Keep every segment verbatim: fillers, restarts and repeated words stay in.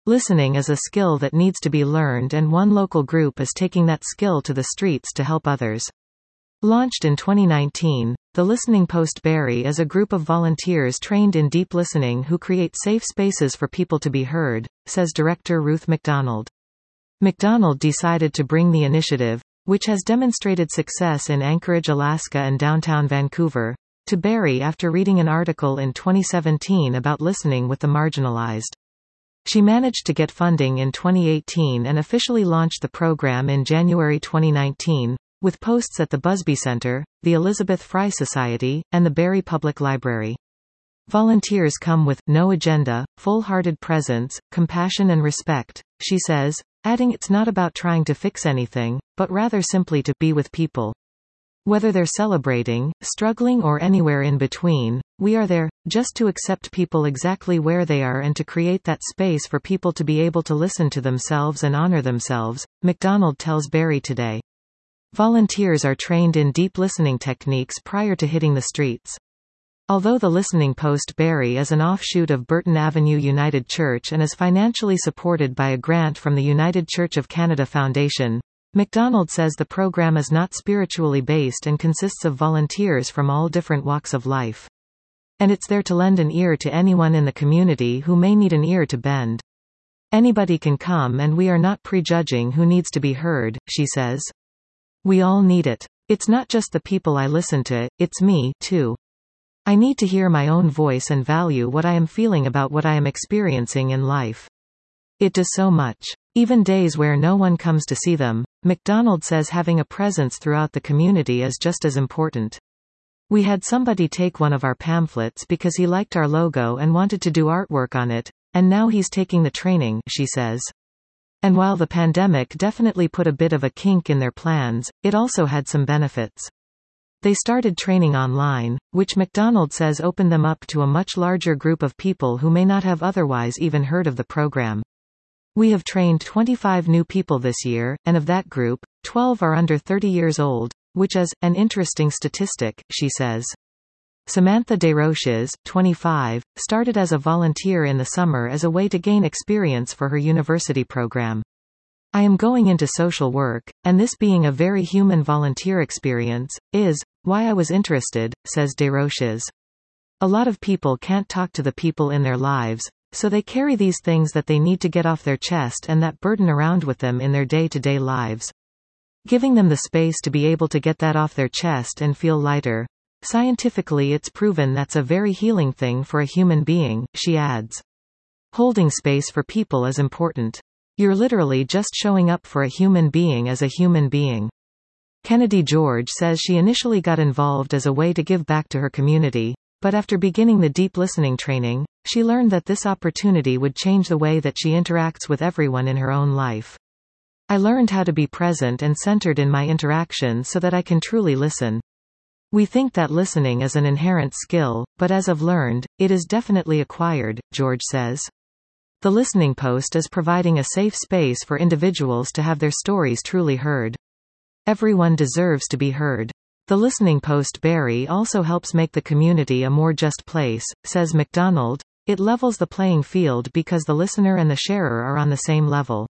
Listening is a skill that needs to be learned, and one local group is taking that skill to the streets to help others. Launched in twenty nineteen, the Listening Post Barrie is a group of volunteers trained in deep listening who create safe spaces for people to be heard, says director Ruth McDonald. McDonald decided to bring the initiative, which has demonstrated success in Anchorage, Alaska and downtown Vancouver, to Barrie after reading an article in twenty seventeen about listening with the marginalized. She managed to get funding in twenty eighteen and officially launched the program in January twenty nineteen, with posts at the Busby Center, the Elizabeth Fry Society, and the Barrie Public Library. Volunteers come with no agenda, full-hearted presence, compassion and respect, she says, adding it's not about trying to fix anything, but rather simply to be with people. Whether they're celebrating, struggling or anywhere in between, we are there, just to accept people exactly where they are and to create that space for people to be able to listen to themselves and honor themselves, McDonald tells Barrie Today. Volunteers are trained in deep listening techniques prior to hitting the streets. Although the Listening Post Barrie is an offshoot of Burton Avenue United Church and is financially supported by a grant from the United Church of Canada Foundation, McDonald says the program is not spiritually based and consists of volunteers from all different walks of life. And it's there to lend an ear to anyone in the community who may need an ear to bend. Anybody can come and we are not prejudging who needs to be heard, she says. We all need it. It's not just the people I listen to, it's me, too. I need to hear my own voice and value what I am feeling about what I am experiencing in life. It does so much. Even days where no one comes to see them, McDonald says having a presence throughout the community is just as important. We had somebody take one of our pamphlets because he liked our logo and wanted to do artwork on it, and now he's taking the training, she says. And while the pandemic definitely put a bit of a kink in their plans, it also had some benefits. They started training online, which McDonald says opened them up to a much larger group of people who may not have otherwise even heard of the program. We have trained twenty-five new people this year, and of that group, twelve are under thirty years old, which is an interesting statistic, she says. Samantha Desroches, twenty-five, started as a volunteer in the summer as a way to gain experience for her university program. I am going into social work, and this being a very human volunteer experience, is why I was interested, says Desroches. A lot of people can't talk to the people in their lives, so they carry these things that they need to get off their chest and that burden around with them in their day-to-day lives. Giving them the space to be able to get that off their chest and feel lighter. Scientifically it's proven that's a very healing thing for a human being, she adds. Holding space for people is important. You're literally just showing up for a human being as a human being. Kennedy George says she initially got involved as a way to give back to her community, but after beginning the deep listening training, she learned that this opportunity would change the way that she interacts with everyone in her own life. I learned how to be present and centered in my interactions so that I can truly listen. We think that listening is an inherent skill, but as I've learned, it is definitely acquired, George says. The Listening Post is providing a safe space for individuals to have their stories truly heard. Everyone deserves to be heard. The Listening Post Barrie also helps make the community a more just place, says McDonald. It levels the playing field because the listener and the sharer are on the same level.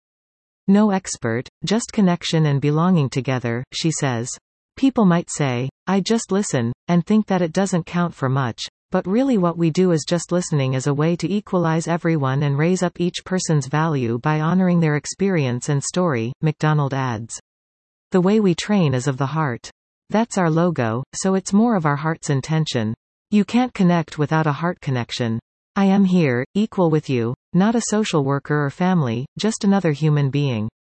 No expert, just connection and belonging together, she says. People might say, I just listen, and think that it doesn't count for much, but really what we do is just listening as a way to equalize everyone and raise up each person's value by honoring their experience and story, McDonald adds. The way we train is of the heart. That's our logo, so it's more of our heart's intention. You can't connect without a heart connection. I am here, equal with you, not a social worker or family, just another human being.